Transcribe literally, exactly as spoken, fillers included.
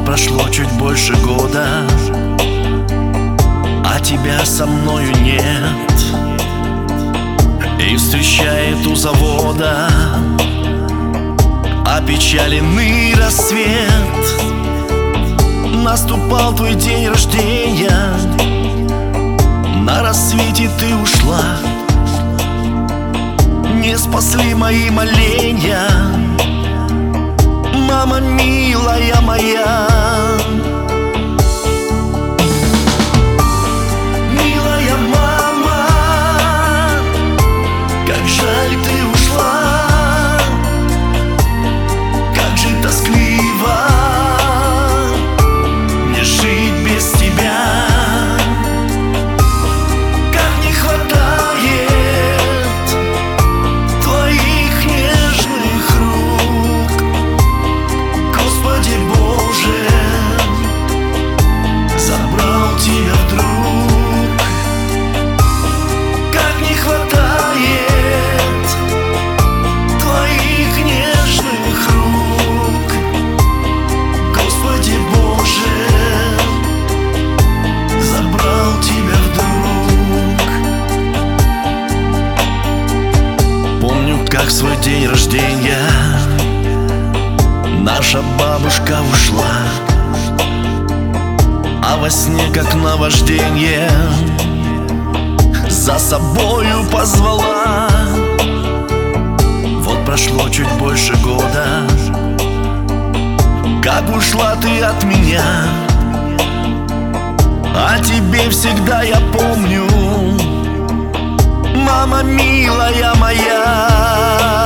прошло чуть больше года, а тебя со мною нет. И встречает у завода опечаленный рассвет. Наступал твой день рождения, на рассвете ты ушла. Не спасли мои моления, мама милая моя. Милая мама, как жаль ты ушла, как же тоскливо мне жить без тебя. Как не хватает твоих нежных рук, Господи Боже, забрал тебя вдруг. Как не хватает твоих нежных рук, Господи Боже, забрал тебя вдруг. Помню, как в свой день рождения наша бабушка ушла, а во сне, как наваждение, за собою позвала. Вот прошло чуть больше года, как ушла ты от меня. О тебе всегда я помню, мама милая моя.